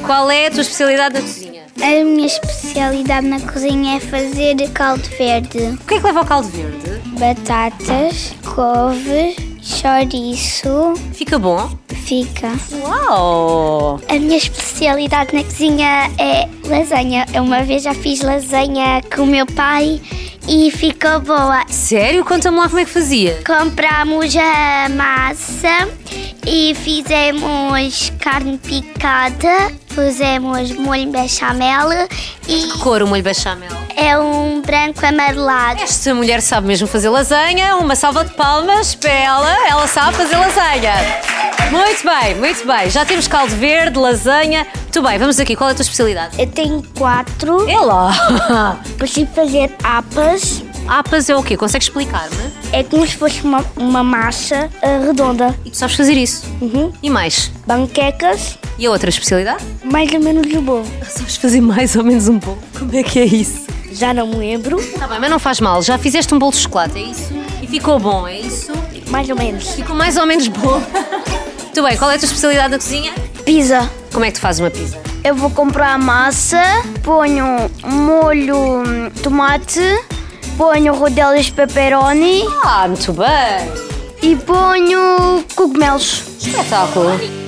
qual é a tua especialidade na cozinha? A minha especialidade na cozinha é fazer caldo verde. O que é que leva ao caldo verde? Batatas, couve, chouriço. Fica bom? Fica. Uau! A minha especialidade na cozinha é lasanha. Eu uma vez já fiz lasanha com o meu pai e ficou boa. Sério? Conta-me lá como é que fazia. Compramos a massa e fizemos carne picada, pusemos molho bechamel e Que cor o molho bechamel? é um branco amarelado. Esta mulher sabe mesmo fazer lasanha. Uma salva de palmas para ela sabe fazer lasanha. Muito bem, muito bem. Já temos caldo verde, lasanha. Muito bem, vamos aqui. Qual é a tua especialidade? Eu tenho 4. É lá! Preciso fazer apas. Apas é o quê? Consegues explicar-me? É como se fosse uma massa redonda. E tu sabes fazer isso? Uhum. E mais? Banquecas, E a outra especialidade? mais ou menos o bolo. Sabes fazer mais ou menos um bolo. Como é que é isso? Já não me lembro. Tá bem, mas não faz mal. Já fizeste um bolo de chocolate, é isso? E ficou bom, é isso? Mais ou menos. Ficou mais ou menos bom. Muito bem, qual é a tua especialidade na cozinha? Pizza. Como é que tu fazes uma pizza? Eu vou comprar a massa, ponho molho tomate, ponho rodelas de pepperoni Ah, muito bem. e ponho cogumelos. Espetáculo.